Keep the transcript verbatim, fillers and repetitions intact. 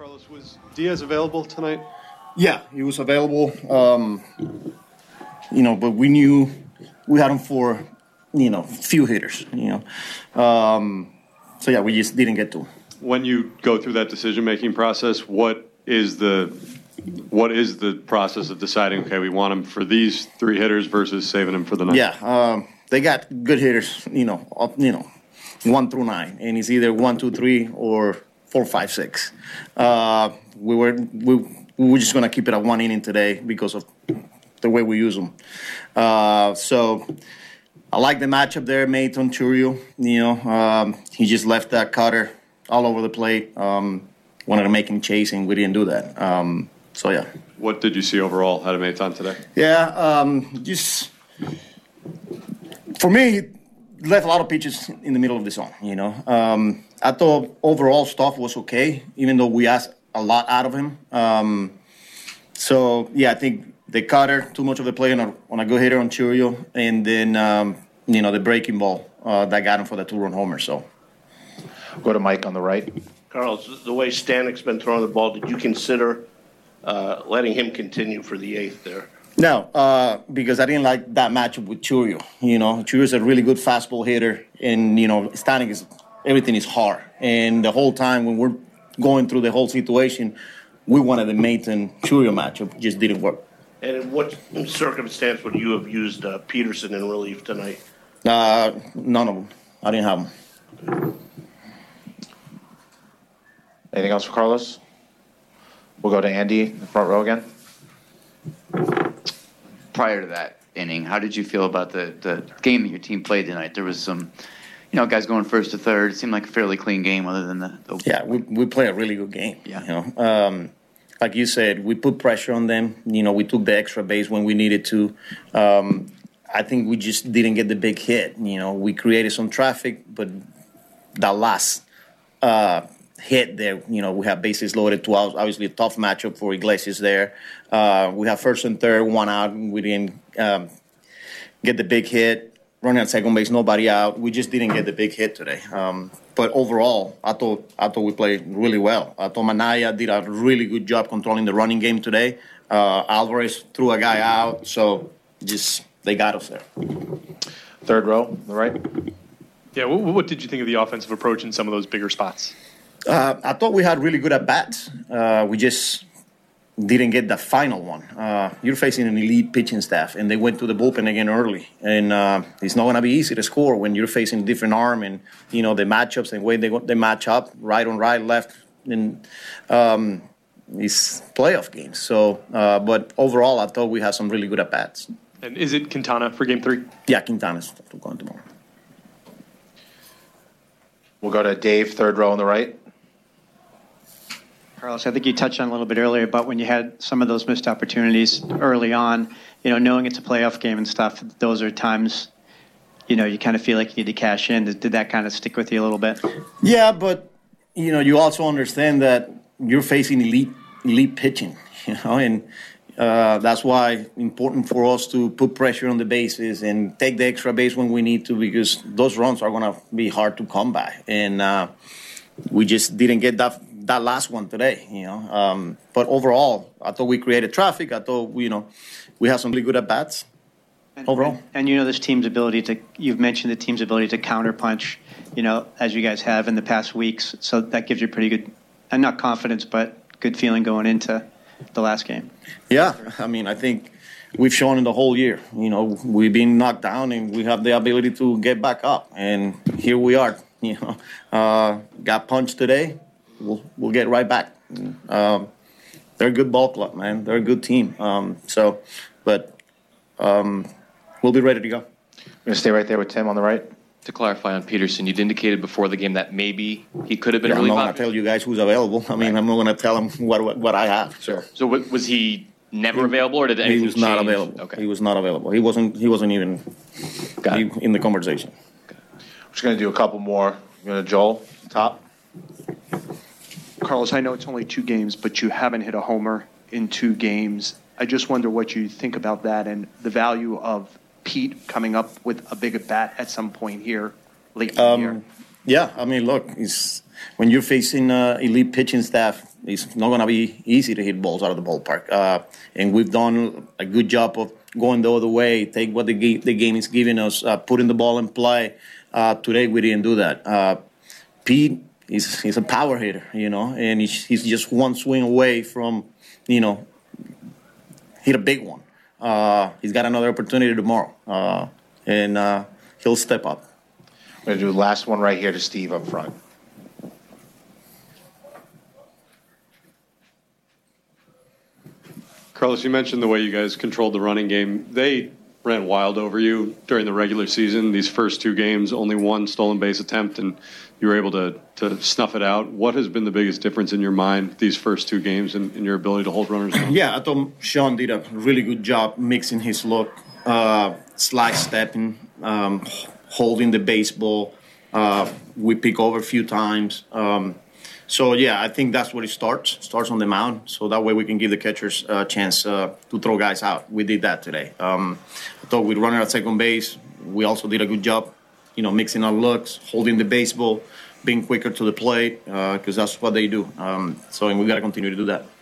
Carlos, was Diaz available tonight? Yeah, he was available. Um, you know, but we knew we had him for, you know, few hitters, you know. Um, so, yeah, we just didn't get to him. When you go through that decision-making process, what is the what is the process of deciding, okay, we want him for these three hitters versus saving him for the night? Yeah, um, they got good hitters, you know, up, you know, one through nine, and it's either one, two, three, or four, five, six. Uh, we were we, we were just gonna keep it at one inning today because of the way we use them. Uh, so I like the matchup there, Mayton Chourio. You know, um, he just left that cutter all over the plate. Um, wanted to make him chase, and we didn't do that. Um, so yeah. What did you see overall out of Mayton today? Yeah, um, just for me, he left a lot of pitches in the middle of the zone. You know, um, I thought overall stuff was okay, even though we asked a lot out of him. Um, so yeah, I think the cutter, too much of the play on a, on a good hitter on Chourio, and then um, you know the breaking ball uh, that got him for the two-run homer. So go to Mike on the right. Carlos, the way Stanek's been throwing the ball, did you consider uh, letting him continue for the eighth there? No, uh, because I didn't like that matchup with Chourio. You know, Churio's a really good fastball hitter, and, you know, Stanek is, everything is hard. And the whole time when we're going through the whole situation, we wanted the Mayton-Chourio matchup. Just didn't work. And in what circumstance would you have used uh, Peterson in relief tonight? Uh, none of them. I didn't have them. Anything else for Carlos? We'll go to Andy in the front row again. Prior to that inning, how did you feel about the, the game that your team played tonight? There was some, you know, guys going first to third. It seemed like a fairly clean game other than the... the yeah, we we play a really good game. Yeah. You know, um, like you said, we put pressure on them. You know, we took the extra base when we needed to. Um, I think we just didn't get the big hit. You know, we created some traffic, but that last uh, hit there, you know, we have bases loaded, two outs. Obviously, a tough matchup for Iglesias there. Uh, we have first and third, one out. We didn't um, get the big hit. Running at second base, nobody out. We just didn't get the big hit today. Um, but overall, I thought I thought we played really well. I thought Manaya did a really good job controlling the running game today. Uh, Alvarez threw a guy out, so just they got us there. Third row, on the right. Yeah, what, what did you think of the offensive approach in some of those bigger spots? Uh, I thought we had really good at bats. Uh, we just didn't get the final one. Uh, you're facing an elite pitching staff, and they went to the bullpen again early. And uh, it's not going to be easy to score when you're facing a different arm and, you know, the matchups and the way they, they match up, right on right, left, and um, it's playoff games. So, uh, but overall, I thought we had some really good at bats. And is it Quintana for game three? Yeah, Quintana's going tomorrow. We'll go to Dave, third row on the right. Carlos, I think you touched on a little bit earlier about when you had some of those missed opportunities early on, you know, knowing it's a playoff game and stuff, those are times, you know, you kind of feel like you need to cash in. Did, did that kind of stick with you a little bit? Yeah, but, you know, you also understand that you're facing elite, elite pitching, you know, and uh, that's why important for us to put pressure on the bases and take the extra base when we need to, because those runs are going to be hard to come by. And uh, we just didn't get that that last one today, you know. Um, but overall, I thought we created traffic. I thought, we, you know, we have some really good at-bats overall. And, and you know this team's ability to, you've mentioned the team's ability to counterpunch, you know, as you guys have in the past weeks. So that gives you pretty good, and not confidence, but good feeling going into the last game. Yeah, I mean, I think we've shown in the whole year, you know, we've been knocked down and we have the ability to get back up. And here we are, you know, uh, got punched today. We'll we'll get right back. Um, they're a good ball club, man. They're a good team. Um, so, but um, we'll be ready to go. We're going to stay right there with Tim on the right. To clarify on Peterson, you'd indicated before the game that maybe he could have been Yeah, really I'm not going popular. to tell you guys who's available. I mean, right. I'm not going to tell them what, what what I have. Sure. So what, was he never he, available, or did anything He was not change? available. Okay. He was not available. He wasn't. He wasn't even Got he, it. in the conversation. Okay. We're just going to do a couple more. We're going to Joel, top. Carlos, I know it's only two games, but you haven't hit a homer in two games. I just wonder what you think about that and the value of Pete coming up with a big at bat at some point here late in um, the year. Yeah, I mean, look, it's, when you're facing uh, elite pitching staff, it's not going to be easy to hit balls out of the ballpark. Uh, and we've done a good job of going the other way, take what the, ga- the game is giving us, uh, putting the ball in play. Uh, today, we didn't do that. Uh, Pete is he's a power hitter, you know, and he's, he's just one swing away from, you know, hit a big one. Uh, he's got another opportunity tomorrow, uh, and uh, he'll step up. We're going to do the last one right here to Steve up front. Carlos, you mentioned the way you guys controlled the running game. They ran wild over you during the regular season. These first two games, only one stolen base attempt, and you were able to, to snuff it out. What has been the biggest difference in your mind these first two games and in, in your ability to hold runners down? Yeah, I thought Sean did a really good job mixing his look, uh, slide stepping, um, holding the baseball. Uh, we pick over a few times. Um, so, yeah, I think that's where it starts. It starts on the mound. So that way we can give the catchers a chance uh, to throw guys out. We did that today. Um, I thought with runner at second base, we also did a good job, you know, mixing our looks, holding the baseball, being quicker to the plate, because uh, that's what they do. Um, so and we got to continue to do that.